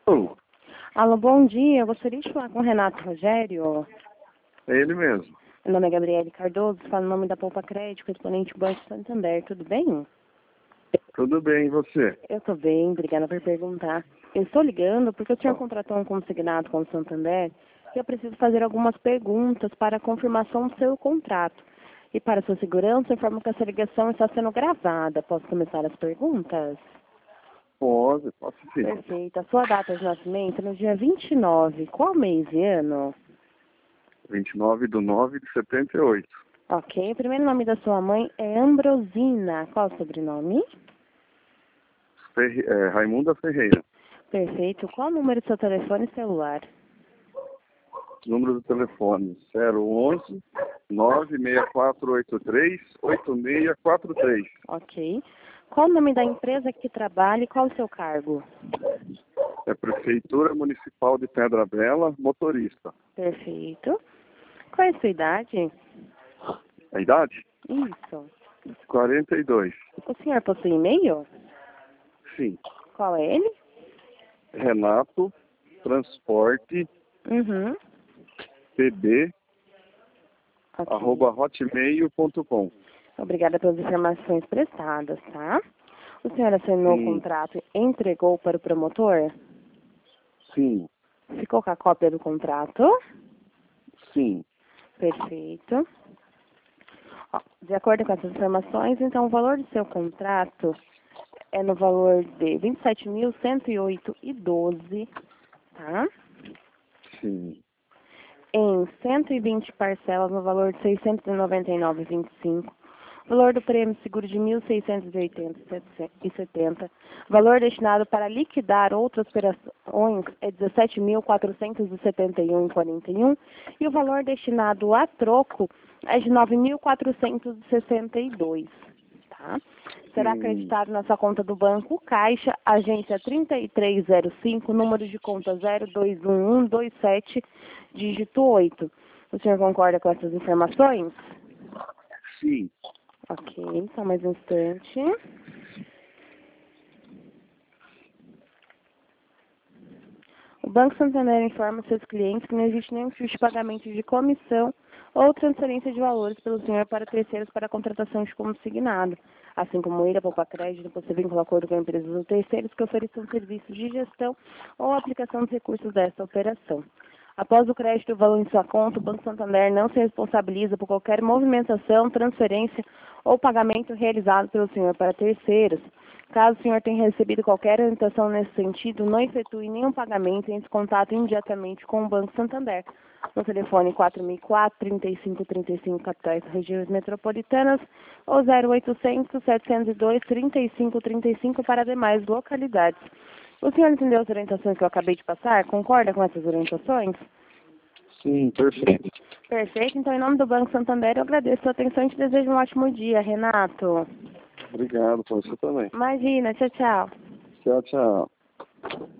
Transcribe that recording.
Oh, Alô, bom dia. Eu gostaria de falar com o Renato Rogério. é ele mesmo. Meu nome é Gabriele Cardoso, falo em nome da Poupa Crédito, exponente Banco Santander. Tudo bem? Tudo bem, e você? Eu tô bem, obrigada por perguntar. Eu estou ligando porque o senhor contratou um consignado com o Santander e eu preciso fazer algumas perguntas para a confirmação do seu contrato. E para sua segurança, informo que essa ligação está sendo gravada. Posso começar as perguntas? Posso sim. Perfeito. A sua data de nascimento é no dia 29. Qual mês e ano? 29/9/78. Ok. O primeiro nome da sua mãe é Ambrosina. Qual o sobrenome? Raimunda Ferreira. Perfeito. Qual o número do seu telefone celular? Número do telefone 011 96483 8643. Ok. Qual o nome da empresa que trabalha e qual o seu cargo? É Prefeitura Municipal de Pedra Bela, motorista. Perfeito. Qual é a sua idade? A idade? Isso. 42. O senhor possui e-mail? Sim. Qual é ele? Renato Transporte Uhum. pb Ok. @hotmail.com. Obrigada pelas informações prestadas, tá? O senhor assinou o contrato e entregou para o promotor? Sim. Ficou com a cópia do contrato? Sim. Perfeito. Ó, de acordo com essas informações, então o valor do seu contrato é no valor de 27.108,12, tá? Sim. Em 120 parcelas no valor de 699,25. Valor do prêmio seguro de 1.680,70. Valor destinado para liquidar outras operações é 17.471,41. E o valor destinado a troco é de 9.462. Tá? Será acreditado na sua conta do Banco Caixa, agência 3305, número de conta 021127, dígito 8. O senhor concorda com essas informações? Sim. Ok, só mais um instante. O Banco Santander informa seus clientes que não existe nenhum tipo de pagamento de comissão ou transferência de valores pelo senhor para terceiros para a contratação de consignado, assim como ele, a Poupa Crédito, possui vínculo acordo com empresas ou terceiros que ofereçam serviços de gestão ou aplicação dos recursos desta operação. Após o crédito do valor em sua conta, o Banco Santander não se responsabiliza por qualquer movimentação, transferência ou pagamento realizado pelo senhor para terceiros. Caso o senhor tenha recebido qualquer orientação nesse sentido, não efetue nenhum pagamento e entre em contato imediatamente com o Banco Santander. No telefone 4004-3535, capitais e regiões metropolitanas, ou 0800-702-3535 para demais localidades. O senhor entendeu as orientações que eu acabei de passar? Concorda com essas orientações? Sim, perfeito. Perfeito. Então, em nome do Banco Santander, eu agradeço a sua atenção e te desejo um ótimo dia, Renato. Obrigado, para você também. Imagina. Tchau, tchau. Tchau, tchau.